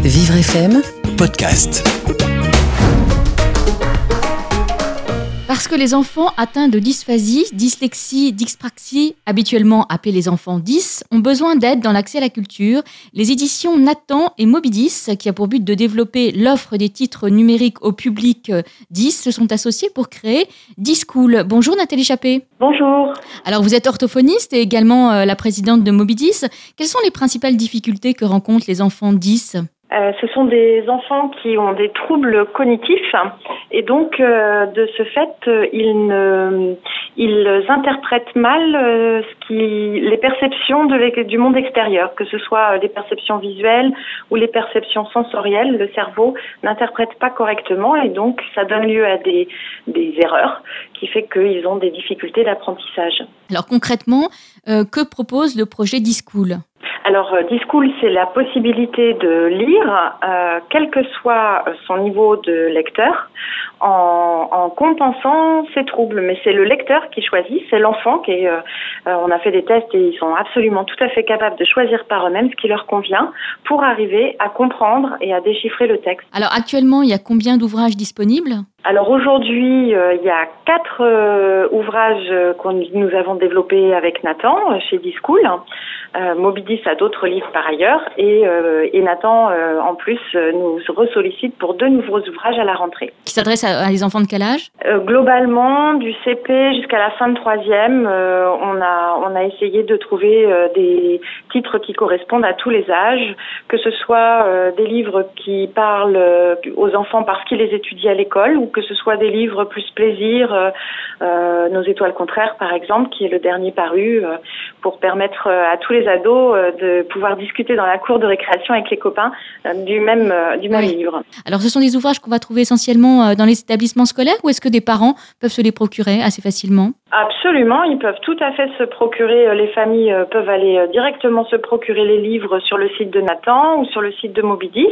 Vivre FM podcast. Parce que les enfants atteints de dysphasie, dyslexie, dyspraxie, habituellement appelés les enfants 10, ont besoin d'aide dans l'accès à la culture, les éditions Nathan et Mobidis, qui a pour but de développer l'offre des titres numériques au public 10, se sont associés pour créer D-School. Bonjour Nathalie Chappé. Bonjour. Alors vous êtes orthophoniste et également la présidente de Mobidis. Quelles sont les principales difficultés que rencontrent les enfants 10 ? Ce sont des enfants qui ont des troubles cognitifs et donc de ce fait ils interprètent mal les perceptions du monde extérieur, que ce soit les perceptions visuelles ou les perceptions sensorielles. Le cerveau n'interprète pas correctement et donc ça donne lieu à des erreurs qui fait qu'ils ont des difficultés d'apprentissage. Alors concrètement, que propose le projet D-School ? Alors, D-School, c'est la possibilité de lire, quel que soit son niveau de lecteur, en compensant ses troubles. Mais c'est le lecteur qui choisit, c'est l'enfant qui on a fait des tests et ils sont absolument tout à fait capables de choisir par eux-mêmes ce qui leur convient pour arriver à comprendre et à déchiffrer le texte. Alors actuellement, il y a combien d'ouvrages disponibles ? Alors aujourd'hui, il y a 4 ouvrages que nous avons développés avec Nathan chez D-School. Mobidis a d'autres livres par ailleurs et Nathan en plus nous ressollicite pour 2 nouveaux ouvrages à la rentrée. Qui s'adressent à des enfants de quel âge ? Globalement, du CP jusqu'à la fin de 3e, on a essayé de trouver des titres qui correspondent à tous les âges, que ce soit des livres qui parlent aux enfants parce qu'ils les étudient à l'école ou que ce soit des livres plus plaisir, Nos étoiles contraires par exemple, qui est le dernier paru, pour permettre à tous les ados de pouvoir discuter dans la cour de récréation avec les copains du même livre. Alors ce sont des ouvrages qu'on va trouver essentiellement dans les établissements scolaires ou est-ce que des parents peuvent se les procurer assez facilement ? Absolument, ils peuvent tout à fait se procurer, les familles peuvent aller directement se procurer les livres sur le site de Nathan ou sur le site de Mobidis.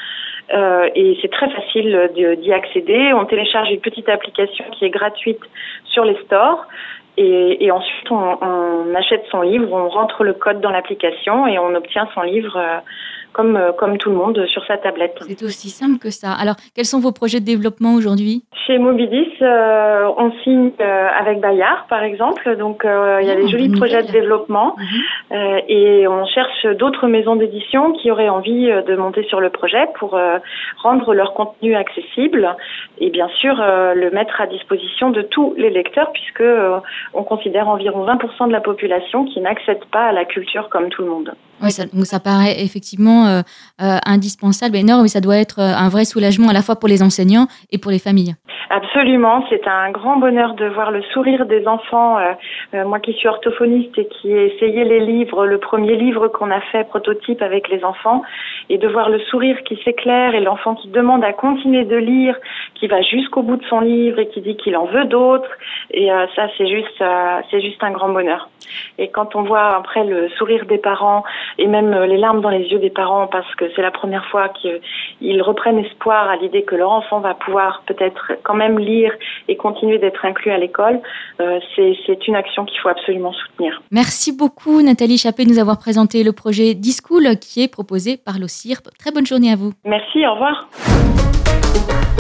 Et c'est très facile d'y accéder. On télécharge une petite application qui est gratuite sur les stores et ensuite on achète son livre, on rentre le code dans l'application et on obtient son livre comme tout le monde sur sa tablette. C'est aussi simple que ça. Alors, quels sont vos projets de développement aujourd'hui ? Chez Mobidis, on signe avec Bayard, par exemple. Donc, il y a des jolis projets de développement. Et on cherche d'autres maisons d'édition qui auraient envie de monter sur le projet pour rendre leur contenu accessible et bien sûr le mettre à disposition de tous les lecteurs puisque on considère environ 20% de la population qui n'accède pas à la culture comme tout le monde. Oui, ça paraît effectivement indispensable, énorme, mais ça doit être un vrai soulagement à la fois pour les enseignants et pour les familles. Absolument, c'est un grand bonheur de voir le sourire des enfants. Moi qui suis orthophoniste et qui ai essayé les livres, le premier livre qu'on a fait, prototype avec les enfants, et de voir le sourire qui s'éclaire et l'enfant qui demande à continuer de lire, qui va jusqu'au bout de son livre et qui dit qu'il en veut d'autres. Et ça, c'est juste un grand bonheur. Et quand on voit après le sourire des parents et même les larmes dans les yeux des parents parce que c'est la première fois qu'ils reprennent espoir à l'idée que leur enfant va pouvoir peut-être quand même lire et continuer d'être inclus à l'école, c'est une action qu'il faut absolument soutenir. Merci beaucoup Nathalie Chappé de nous avoir présenté le projet D-School qui est proposé par l'OCIRP. Très bonne journée à vous. Merci, au revoir.